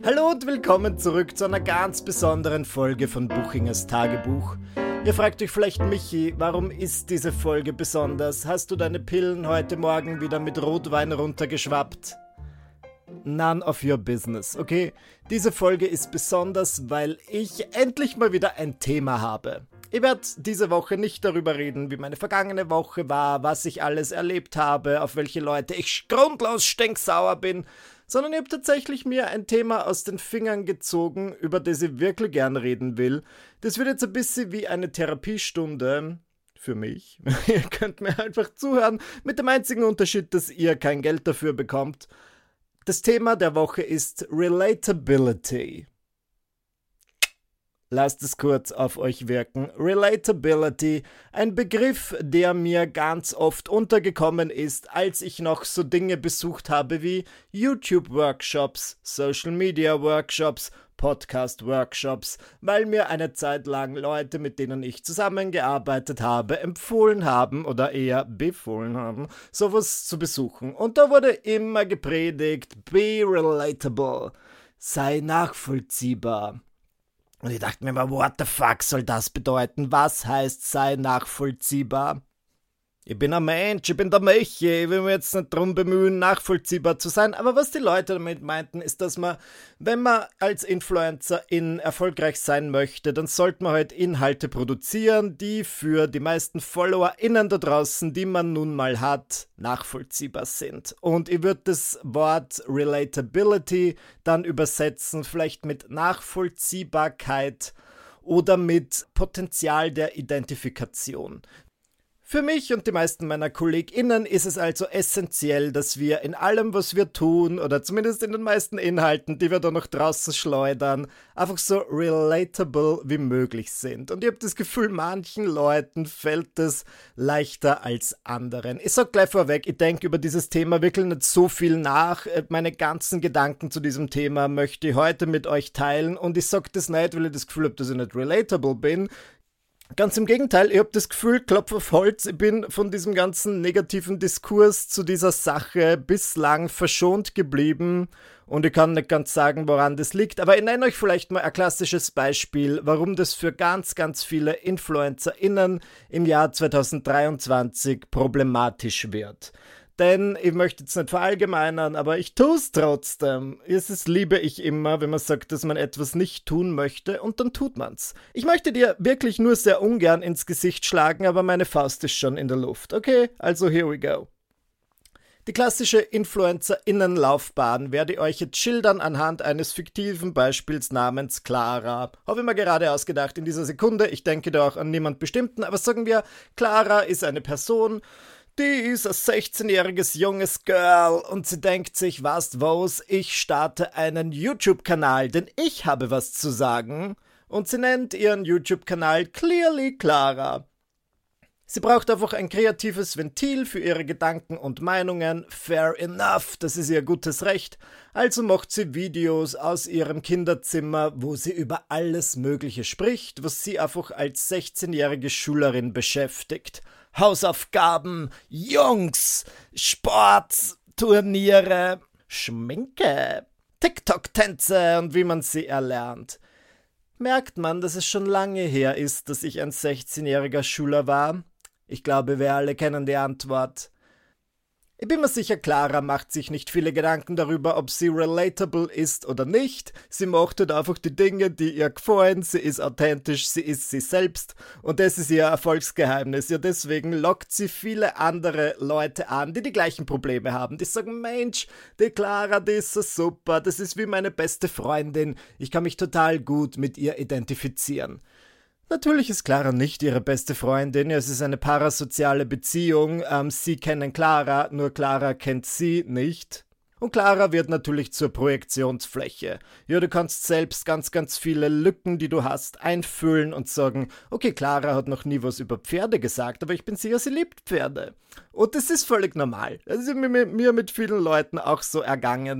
Hallo und willkommen zurück zu einer ganz besonderen Folge von Buchingers Tagebuch. Ihr fragt euch vielleicht, Michi, warum ist diese Folge besonders? Hast du deine Pillen heute Morgen wieder mit Rotwein runtergeschwappt? None of your business, okay? Diese Folge ist besonders, weil ich endlich mal wieder ein Thema habe. Ich werde diese Woche nicht darüber reden, wie meine vergangene Woche war, was ich alles erlebt habe, auf welche Leute ich grundlos stinksauer bin, sondern ich habe tatsächlich mir ein Thema aus den Fingern gezogen, über das ich wirklich gern reden will. Das wird jetzt ein bisschen wie eine Therapiestunde für mich. Ihr könnt mir einfach zuhören, mit dem einzigen Unterschied, dass ihr kein Geld dafür bekommt. Das Thema der Woche ist Relatability. Lasst es kurz auf euch wirken. Relatability, ein Begriff, der mir ganz oft untergekommen ist, als ich noch so Dinge besucht habe wie YouTube-Workshops, Social-Media-Workshops, Podcast-Workshops, weil mir eine Zeit lang Leute, mit denen ich zusammengearbeitet habe, empfohlen haben oder eher befohlen haben, sowas zu besuchen. Und da wurde immer gepredigt, be relatable, sei nachvollziehbar. Und ich dachte mir mal, what the fuck soll das bedeuten? Was heißt, sei nachvollziehbar? Ich bin ein Mensch, ich bin der Michi, ich will mich jetzt nicht darum bemühen, nachvollziehbar zu sein. Aber was die Leute damit meinten, ist, dass man, wenn man als Influencerin erfolgreich sein möchte, dann sollte man halt Inhalte produzieren, die für die meisten FollowerInnen da draußen, die man nun mal hat, nachvollziehbar sind. Und ich würde das Wort Relatability dann übersetzen, vielleicht mit Nachvollziehbarkeit oder mit Potenzial der Identifikation. Für mich und die meisten meiner KollegInnen ist es also essentiell, dass wir in allem, was wir tun, oder zumindest in den meisten Inhalten, die wir da noch draußen schleudern, einfach so relatable wie möglich sind. Und ich habe das Gefühl, manchen Leuten fällt es leichter als anderen. Ich sag gleich vorweg, ich denke über dieses Thema wirklich nicht so viel nach. Meine ganzen Gedanken zu diesem Thema möchte ich heute mit euch teilen. Und ich sag das nicht, weil ich das Gefühl habe, dass ich nicht relatable bin. Ganz im Gegenteil, ich habe das Gefühl, Klopf auf Holz, ich bin von diesem ganzen negativen Diskurs zu dieser Sache bislang verschont geblieben und ich kann nicht ganz sagen, woran das liegt, aber ich nenne euch vielleicht mal ein klassisches Beispiel, warum das für ganz, ganz viele InfluencerInnen im Jahr 2023 problematisch wird. Denn ich möchte jetzt nicht verallgemeinern, aber ich tue es trotzdem. Es liebe ich immer, wenn man sagt, dass man etwas nicht tun möchte und dann tut man's. Ich möchte dir wirklich nur sehr ungern ins Gesicht schlagen, aber meine Faust ist schon in der Luft. Okay, also here we go. Die klassische InfluencerInnen-Laufbahn werde ich euch jetzt schildern anhand eines fiktiven Beispiels namens Clara. Habe ich mir gerade ausgedacht in dieser Sekunde. Ich denke da auch an niemand Bestimmten, aber sagen wir, Clara ist eine Person. Die ist ein 16-jähriges junges Girl und sie denkt sich, was, ich starte einen YouTube-Kanal, denn ich habe was zu sagen. Und sie nennt ihren YouTube-Kanal Clearly Clara. Sie braucht einfach ein kreatives Ventil für ihre Gedanken und Meinungen. Fair enough, das ist ihr gutes Recht. Also macht sie Videos aus ihrem Kinderzimmer, wo sie über alles Mögliche spricht, was sie einfach als 16-jährige Schülerin beschäftigt. Hausaufgaben, Jungs, Sport, Turniere, Schminke, TikTok-Tänze und wie man sie erlernt. Merkt man, dass es schon lange her ist, dass ich ein 16-jähriger Schüler war? Ich glaube, wir alle kennen die Antwort. Ich bin mir sicher, Clara macht sich nicht viele Gedanken darüber, ob sie relatable ist oder nicht. Sie macht halt einfach die Dinge, die ihr gefallen. Sie ist authentisch, sie ist sie selbst. Und das ist ihr Erfolgsgeheimnis. Ja, deswegen lockt sie viele andere Leute an, die die gleichen Probleme haben. Die sagen, Mensch, die Clara, die ist so super. Das ist wie meine beste Freundin. Ich kann mich total gut mit ihr identifizieren. Natürlich ist Clara nicht ihre beste Freundin, es ist eine parasoziale Beziehung, sie kennen Clara, nur Clara kennt sie nicht. Und Clara wird natürlich zur Projektionsfläche. Ja, du kannst selbst ganz, ganz viele Lücken, die du hast, einfüllen und sagen, okay, Clara hat noch nie was über Pferde gesagt, aber ich bin sicher, sie liebt Pferde. Und das ist völlig normal. Das ist mir mit vielen Leuten auch so ergangen.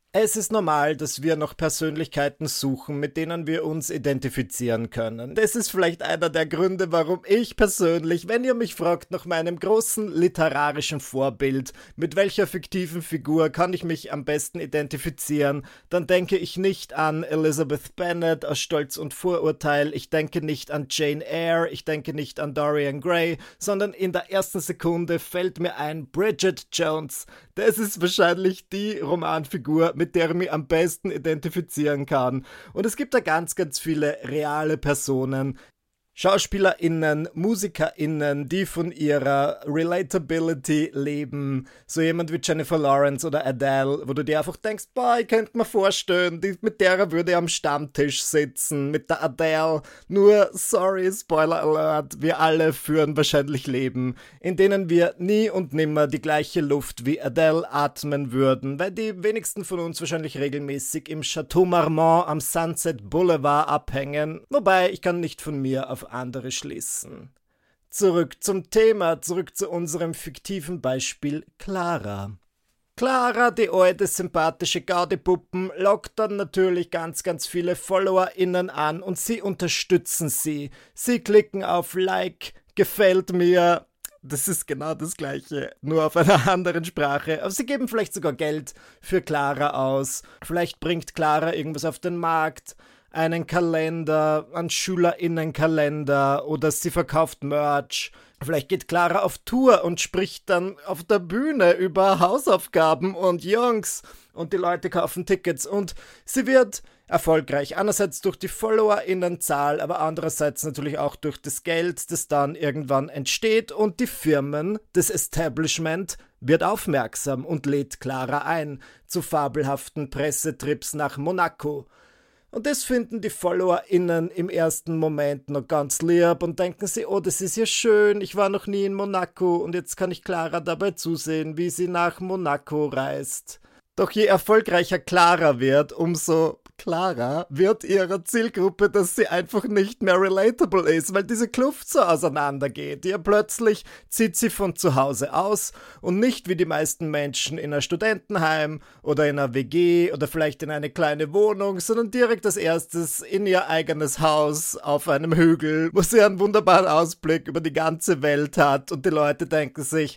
Es ist normal, dass wir nach Persönlichkeiten suchen, mit denen wir uns identifizieren können. Das ist vielleicht einer der Gründe, warum ich persönlich, wenn ihr mich fragt nach meinem großen literarischen Vorbild, mit welcher fiktiven Figur kann ich mich am besten identifizieren, dann denke ich nicht an Elizabeth Bennet aus Stolz und Vorurteil, ich denke nicht an Jane Eyre, ich denke nicht an Dorian Gray, sondern in der ersten Sekunde fällt mir ein Bridget Jones. Das ist wahrscheinlich die Romanfigur, mit der ich mich am besten identifizieren kann. Und es gibt da ganz, ganz viele reale Personen, SchauspielerInnen, MusikerInnen, die von ihrer Relatability leben. So jemand wie Jennifer Lawrence oder Adele, wo du dir einfach denkst, boah, ich könnte mir vorstellen, mit der würde ich am Stammtisch sitzen, mit der Adele. Nur, sorry, Spoiler Alert, wir alle führen wahrscheinlich Leben, in denen wir nie und nimmer die gleiche Luft wie Adele atmen würden, weil die wenigsten von uns wahrscheinlich regelmäßig im Chateau Marmont am Sunset Boulevard abhängen. Wobei, ich kann nicht von mir auf andere schließen. Zurück zum Thema, zurück zu unserem fiktiven Beispiel Clara. Clara, die alte sympathische Gaudipuppen, lockt dann natürlich ganz, ganz viele FollowerInnen an und sie unterstützen sie. Sie klicken auf Like, gefällt mir. Das ist genau das Gleiche, nur auf einer anderen Sprache. Aber sie geben vielleicht sogar Geld für Clara aus. Vielleicht bringt Clara irgendwas auf den Markt. Einen Kalender, einen SchülerInnenkalender oder sie verkauft Merch. Vielleicht geht Clara auf Tour und spricht dann auf der Bühne über Hausaufgaben und Jungs und die Leute kaufen Tickets und sie wird erfolgreich. Einerseits durch die FollowerInnenzahl, aber andererseits natürlich auch durch das Geld, das dann irgendwann entsteht und die Firmen, das Establishment wird aufmerksam und lädt Clara ein zu fabelhaften Pressetrips nach Monaco. Und das finden die FollowerInnen im ersten Moment noch ganz lieb und denken sie, oh, das ist ja schön, ich war noch nie in Monaco und jetzt kann ich Clara dabei zusehen, wie sie nach Monaco reist. Doch je erfolgreicher Clara wird, umso klarer wird ihrer Zielgruppe, dass sie einfach nicht mehr relatable ist, weil diese Kluft so auseinandergeht. Ja, plötzlich zieht sie von zu Hause aus und nicht wie die meisten Menschen in ein Studentenheim oder in einer WG oder vielleicht in eine kleine Wohnung, sondern direkt als erstes in ihr eigenes Haus auf einem Hügel, wo sie einen wunderbaren Ausblick über die ganze Welt hat und die Leute denken sich,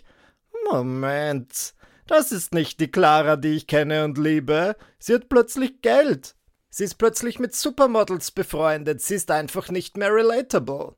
Moment, das ist nicht die Clara, die ich kenne und liebe. Sie hat plötzlich Geld. Sie ist plötzlich mit Supermodels befreundet. Sie ist einfach nicht mehr relatable.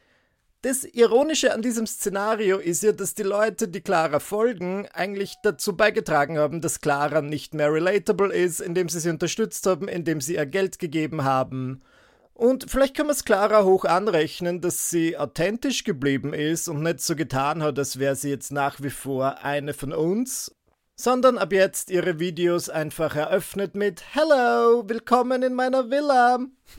Das Ironische an diesem Szenario ist ja, dass die Leute, die Clara folgen, eigentlich dazu beigetragen haben, dass Clara nicht mehr relatable ist, indem sie unterstützt haben, indem sie ihr Geld gegeben haben. Und vielleicht kann man es Clara hoch anrechnen, dass sie authentisch geblieben ist und nicht so getan hat, als wäre sie jetzt nach wie vor eine von uns, sondern ab jetzt ihre Videos einfach eröffnet mit Hello, willkommen in meiner Villa.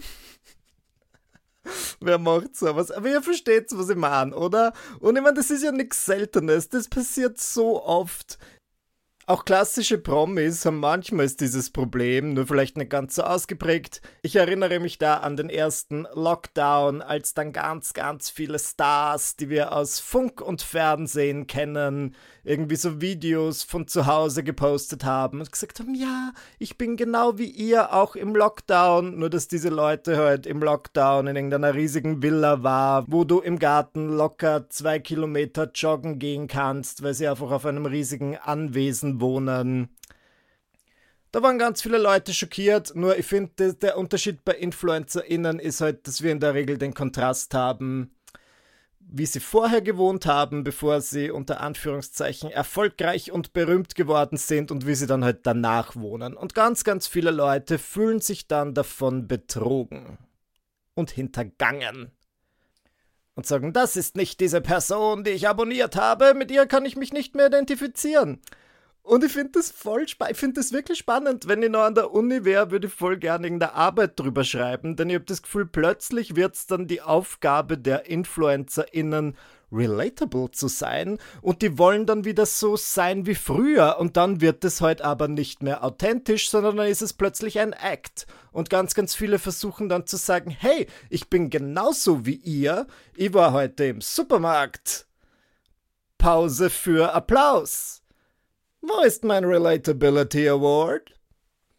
Wer macht sowas? Aber ihr versteht, was ich meine, oder? Und ich meine, das ist ja nichts Seltenes, das passiert so oft. Auch klassische Promis haben manchmal dieses Problem, nur vielleicht nicht ganz so ausgeprägt. Ich erinnere mich da an den ersten Lockdown, als dann ganz, ganz viele Stars, die wir aus Funk und Fernsehen kennen, irgendwie so Videos von zu Hause gepostet haben und gesagt haben, ja, ich bin genau wie ihr auch im Lockdown, nur dass diese Leute halt im Lockdown in irgendeiner riesigen Villa war, wo du im Garten locker 2 Kilometer joggen gehen kannst, weil sie einfach auf einem riesigen Anwesen wohnen. Da waren ganz viele Leute schockiert, nur ich finde, der Unterschied bei InfluencerInnen ist halt, dass wir in der Regel den Kontrast haben, wie sie vorher gewohnt haben, bevor sie unter Anführungszeichen erfolgreich und berühmt geworden sind und wie sie dann halt danach wohnen. Und ganz, ganz viele Leute fühlen sich dann davon betrogen und hintergangen. Und sagen, das ist nicht diese Person, die ich abonniert habe, mit ihr kann ich mich nicht mehr identifizieren. Und ich finde das ich finde das wirklich spannend. Wenn ich noch an der Uni wäre, würde ich voll gerne in der Arbeit drüber schreiben, denn ich habe das Gefühl, plötzlich wird es dann die Aufgabe der InfluencerInnen, relatable zu sein und die wollen dann wieder so sein wie früher und dann wird es halt aber nicht mehr authentisch, sondern dann ist es plötzlich ein Act und ganz, ganz viele versuchen dann zu sagen, hey, ich bin genauso wie ihr, ich war heute im Supermarkt. Pause für Applaus. Wo ist mein Relatability Award?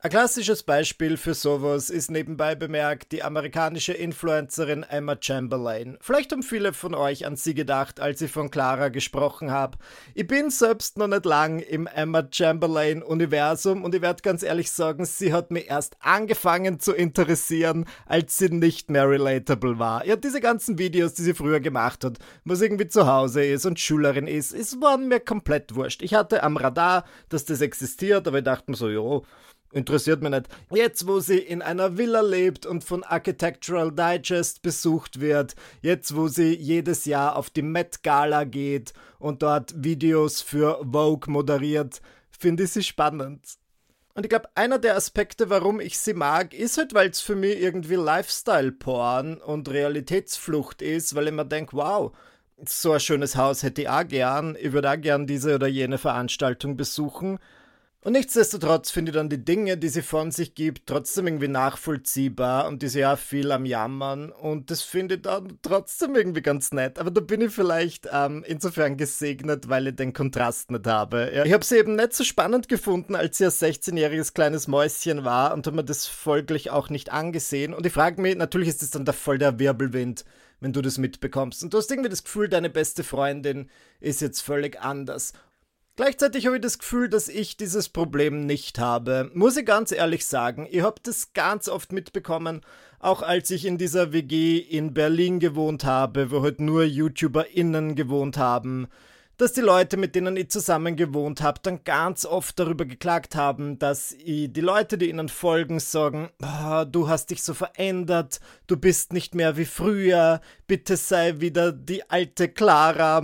Ein klassisches Beispiel für sowas ist nebenbei bemerkt die amerikanische Influencerin Emma Chamberlain. Vielleicht haben viele von euch an sie gedacht, als ich von Clara gesprochen habe. Ich bin selbst noch nicht lang im Emma Chamberlain-Universum und ich werde ganz ehrlich sagen, sie hat mich erst angefangen zu interessieren, als sie nicht mehr relatable war. Ja, diese ganzen Videos, die sie früher gemacht hat, wo sie irgendwie zu Hause ist und Schülerin ist, es war mir komplett wurscht. Ich hatte am Radar, dass das existiert, aber ich dachte mir so, jo, interessiert mich nicht. Jetzt, wo sie in einer Villa lebt und von Architectural Digest besucht wird, jetzt, wo sie jedes Jahr auf die Met Gala geht und dort Videos für Vogue moderiert, finde ich sie spannend. Und ich glaube, einer der Aspekte, warum ich sie mag, ist halt, weil es für mich irgendwie Lifestyle-Porn und Realitätsflucht ist, weil ich mir denke, wow, so ein schönes Haus hätte ich auch gern, ich würde auch gern diese oder jene Veranstaltung besuchen. Und nichtsdestotrotz finde ich dann die Dinge, die sie von sich gibt, trotzdem irgendwie nachvollziehbar und die ist ja viel am Jammern und das finde ich dann trotzdem irgendwie ganz nett. Aber da bin ich vielleicht insofern gesegnet, weil ich den Kontrast nicht habe. Ja, ich habe sie eben nicht so spannend gefunden, als sie ein 16-jähriges kleines Mäuschen war und habe mir das folglich auch nicht angesehen. Und ich frage mich, natürlich ist das dann voll der Wirbelwind, wenn du das mitbekommst. Und du hast irgendwie das Gefühl, deine beste Freundin ist jetzt völlig anders. Gleichzeitig habe ich das Gefühl, dass ich dieses Problem nicht habe. Muss ich ganz ehrlich sagen, ich habe das ganz oft mitbekommen, auch als ich in dieser WG in Berlin gewohnt habe, wo halt nur YouTuberInnen gewohnt haben, dass die Leute, mit denen ich zusammen gewohnt habe, dann ganz oft darüber geklagt haben, dass die Leute, die ihnen folgen, sagen, oh, du hast dich so verändert, du bist nicht mehr wie früher, bitte sei wieder die alte Clara.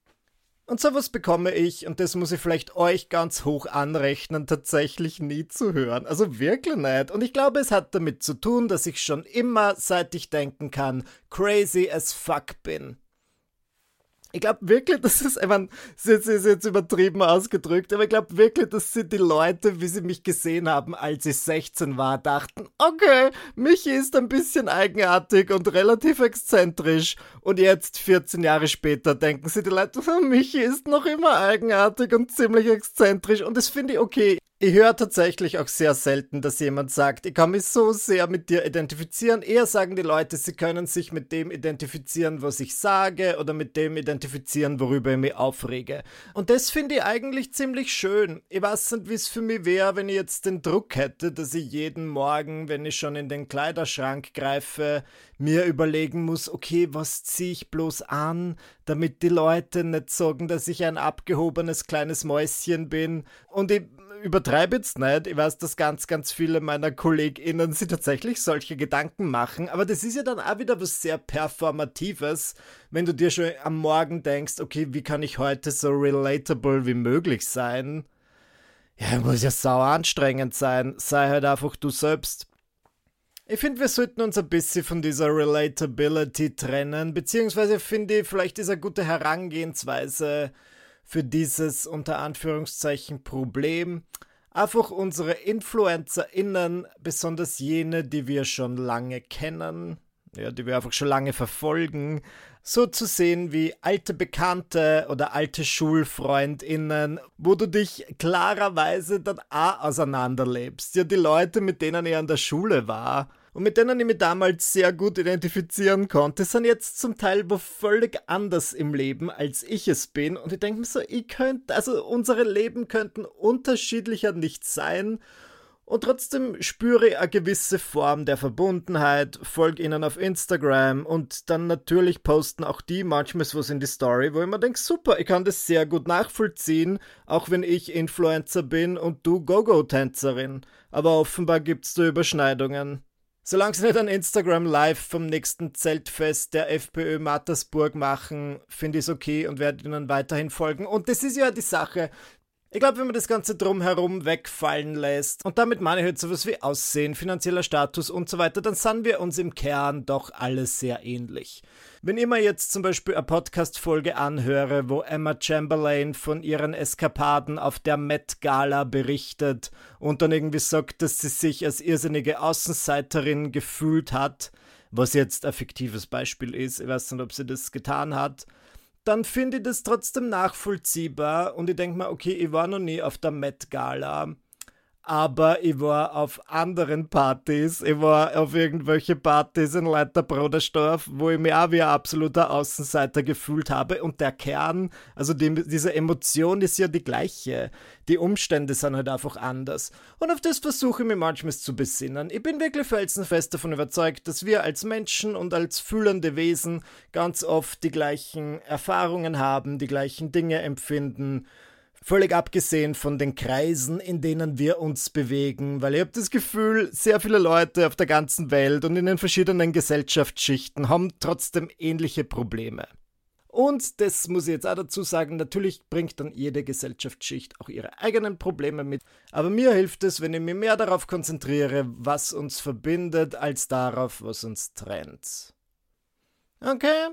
Und sowas bekomme ich, und das muss ich vielleicht euch ganz hoch anrechnen, tatsächlich nie zu hören. Also wirklich nicht. Und ich glaube, es hat damit zu tun, dass ich schon immer, seit ich denken kann, crazy as fuck bin. Ich glaube wirklich, das ist, ich meine, das ist jetzt übertrieben ausgedrückt, aber ich glaube wirklich, dass sie die Leute, wie sie mich gesehen haben, als ich 16 war, dachten, okay, Michi ist ein bisschen eigenartig und relativ exzentrisch. Und jetzt, 14 Jahre später, denken sie die Leute, Michi ist noch immer eigenartig und ziemlich exzentrisch. Und das finde ich okay. Ich höre tatsächlich auch sehr selten, dass jemand sagt, ich kann mich so sehr mit dir identifizieren. Eher sagen die Leute, sie können sich mit dem identifizieren, was ich sage, oder mit dem identifizieren, worüber ich mich aufrege. Und das finde ich eigentlich ziemlich schön. Ich weiß nicht, wie es für mich wäre, wenn ich jetzt den Druck hätte, dass ich jeden Morgen, wenn ich schon in den Kleiderschrank greife, mir überlegen muss, okay, was ziehe ich bloß an, damit die Leute nicht sagen, dass ich ein abgehobenes kleines Mäuschen bin. Und ich übertreibe jetzt nicht. Ich weiß, dass ganz, ganz viele meiner KollegInnen sich tatsächlich solche Gedanken machen, aber das ist ja dann auch wieder was sehr Performatives, wenn du dir schon am Morgen denkst, okay, wie kann ich heute so relatable wie möglich sein? Ja, muss ja sau anstrengend sein. Sei halt einfach du selbst. Ich finde, wir sollten uns ein bisschen von dieser Relatability trennen, beziehungsweise finde ich, vielleicht ist eine gute Herangehensweise für dieses unter Anführungszeichen Problem, einfach unsere InfluencerInnen, besonders jene, die wir schon lange kennen, ja, die wir einfach schon lange verfolgen, so zu sehen wie alte Bekannte oder alte SchulfreundInnen, wo du dich klarerweise dann auch auseinanderlebst. Ja, die Leute, mit denen ich an der Schule war und mit denen ich mich damals sehr gut identifizieren konnte, sind jetzt zum Teil wo völlig anders im Leben, als ich es bin. Und ich denke mir so, unsere Leben könnten unterschiedlicher nicht sein. Und trotzdem spüre ich eine gewisse Form der Verbundenheit, folge ihnen auf Instagram und dann natürlich posten auch die manchmal was in die Story, wo ich mir denke, super, ich kann das sehr gut nachvollziehen, auch wenn ich Influencer bin und du Go-Go-Tänzerin. Aber offenbar gibt's da Überschneidungen. Solange sie nicht ein Instagram Live vom nächsten Zeltfest der FPÖ Mattersburg machen, finde ich es okay und werde ihnen weiterhin folgen. Und das ist ja die Sache. Ich glaube, wenn man das Ganze drumherum wegfallen lässt, und damit meine ich halt sowas wie Aussehen, finanzieller Status und so weiter, dann sind wir uns im Kern doch alle sehr ähnlich. Wenn ich mir jetzt zum Beispiel eine Podcast-Folge anhöre, wo Emma Chamberlain von ihren Eskapaden auf der Met Gala berichtet und dann irgendwie sagt, dass sie sich als irrsinnige Außenseiterin gefühlt hat, was jetzt ein fiktives Beispiel ist, ich weiß nicht, ob sie das getan hat, dann finde ich das trotzdem nachvollziehbar und ich denke mir, okay, ich war noch nie auf der Met Gala, aber ich war auf anderen Partys. Ich war auf irgendwelche Partys in Leiterbrodersdorf, wo ich mich auch wie ein absoluter Außenseiter gefühlt habe. Und der Kern, also diese Emotion ist ja die gleiche. Die Umstände sind halt einfach anders. Und auf das versuche ich mich manchmal zu besinnen. Ich bin wirklich felsenfest davon überzeugt, dass wir als Menschen und als fühlende Wesen ganz oft die gleichen Erfahrungen haben, die gleichen Dinge empfinden. Völlig abgesehen von den Kreisen, in denen wir uns bewegen, weil ich habe das Gefühl, sehr viele Leute auf der ganzen Welt und in den verschiedenen Gesellschaftsschichten haben trotzdem ähnliche Probleme. Und das muss ich jetzt auch dazu sagen, natürlich bringt dann jede Gesellschaftsschicht auch ihre eigenen Probleme mit. Aber mir hilft es, wenn ich mich mehr darauf konzentriere, was uns verbindet, als darauf, was uns trennt. Okay?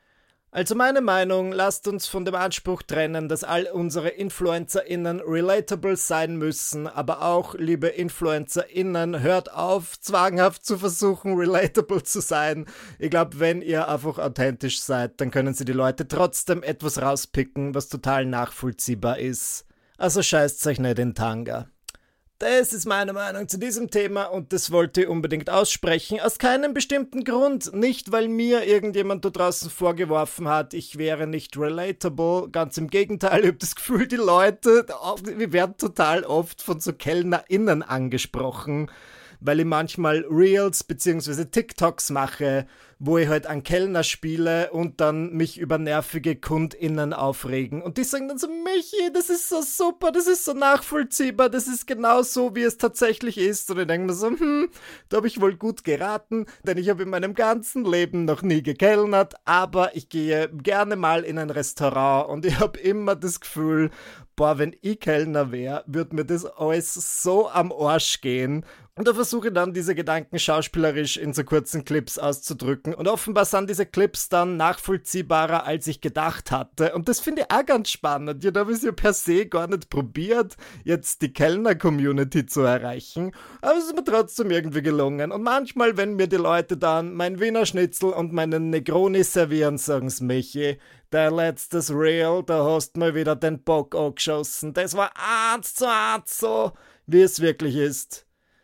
Also meine Meinung, lasst uns von dem Anspruch trennen, dass all unsere InfluencerInnen relatable sein müssen, aber auch, liebe InfluencerInnen, hört auf, zwanghaft zu versuchen, relatable zu sein. Ich glaube, wenn ihr einfach authentisch seid, dann können sie die Leute trotzdem etwas rauspicken, was total nachvollziehbar ist. Also scheißt euch nicht in Tanga. Das ist meine Meinung zu diesem Thema und das wollte ich unbedingt aussprechen. Aus keinem bestimmten Grund. Nicht, weil mir irgendjemand da draußen vorgeworfen hat, ich wäre nicht relatable. Ganz im Gegenteil, ich habe das Gefühl, die Leute, wir werden total oft von so KellnerInnen angesprochen, weil ich manchmal Reels bzw. TikToks mache, wo ich halt einen Kellner spiele und dann mich über nervige KundInnen aufregen. Und die sagen dann so, Michi, das ist so super, das ist so nachvollziehbar, das ist genau so, wie es tatsächlich ist. Und ich denke mir so, da habe ich wohl gut geraten, denn ich habe in meinem ganzen Leben noch nie gekellnert, aber ich gehe gerne mal in ein Restaurant und ich habe immer das Gefühl, boah, wenn ich Kellner wäre, würde mir das alles so am Arsch gehen. Und da versuche ich dann, diese Gedanken schauspielerisch in so kurzen Clips auszudrücken. Und offenbar sind diese Clips dann nachvollziehbarer, als ich gedacht hatte. Und das finde ich auch ganz spannend. Ja, da habe ich es ja per se gar nicht probiert, jetzt die Kellner-Community zu erreichen. Aber es ist mir trotzdem irgendwie gelungen. Und manchmal, wenn mir die Leute dann mein Wiener Schnitzel und meinen Negroni servieren, sagen sie, Michi, der letztes Reel, da hast du mal wieder den Bock angeschossen. Das war 1:1 so, wie es wirklich ist.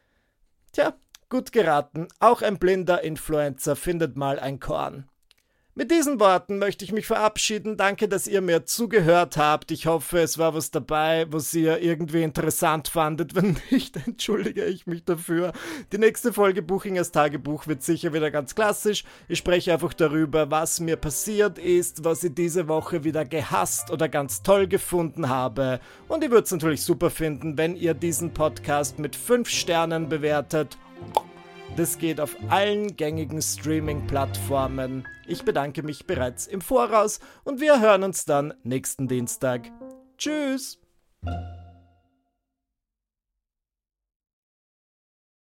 Tja, gut geraten. Auch ein blinder Influencer findet mal ein Korn. Mit diesen Worten möchte ich mich verabschieden. Danke, dass ihr mir zugehört habt. Ich hoffe, es war was dabei, was ihr irgendwie interessant fandet. Wenn nicht, entschuldige ich mich dafür. Die nächste Folge Buchingers Tagebuch wird sicher wieder ganz klassisch. Ich spreche einfach darüber, was mir passiert ist, was ich diese Woche wieder gehasst oder ganz toll gefunden habe. Und ich würde es natürlich super finden, wenn ihr diesen Podcast mit 5 Sternen bewertet. Das geht auf allen gängigen Streaming-Plattformen. Ich bedanke mich bereits im Voraus und wir hören uns dann nächsten Dienstag. Tschüss!